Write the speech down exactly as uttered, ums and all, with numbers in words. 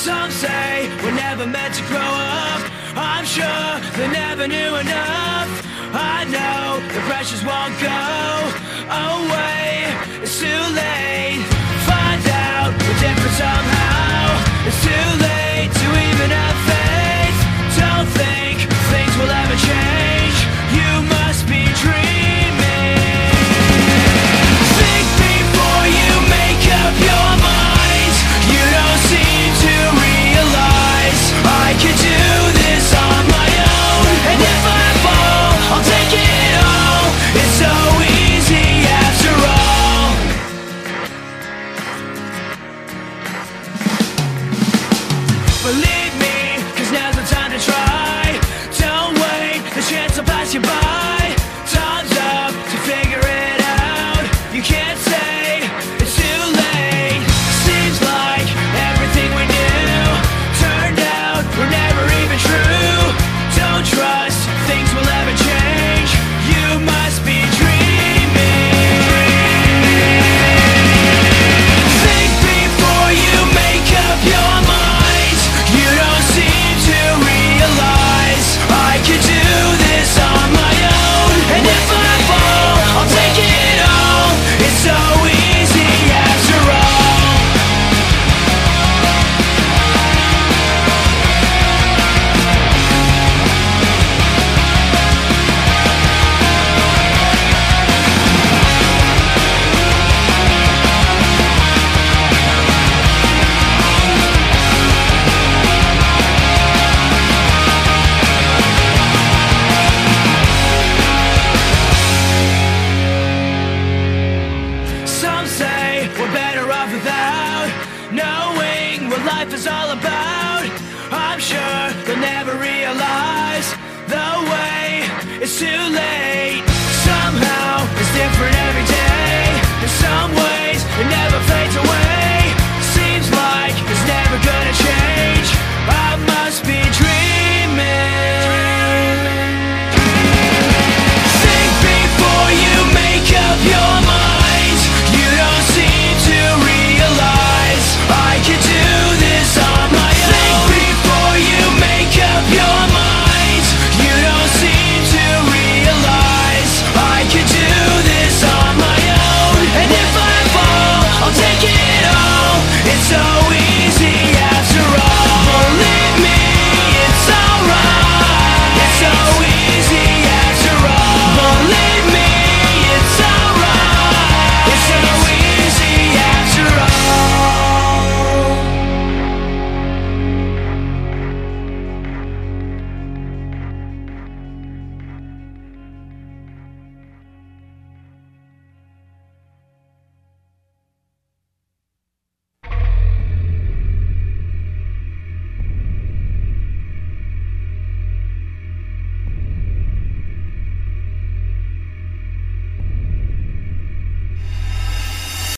Some say we're never meant to grow up. I'm sure they never knew enough. I know the pressures won't go away. It's too late. Find out we're different somehow. It's too late to even have faith. Don't think things will ever change. You must be dreaming. Think before you make up your mind. You don't seem to realize I could do this on my own. And if I fall, I'll take it all. It's so easy after all. Believe me, cause now's the time to try. Don't wait, the chance will pass you by. Time's up to figure it out. You can't say it's too late. Seems like everything we knew turned out were never even true. Don't trust things will ever change. You must be dreaming. Think before you make up your mind. You don't seem to realize I could do this on my own. And if I fall, I'll take it all. It's so easy after all. Some say we're better off without knowing what life is all about.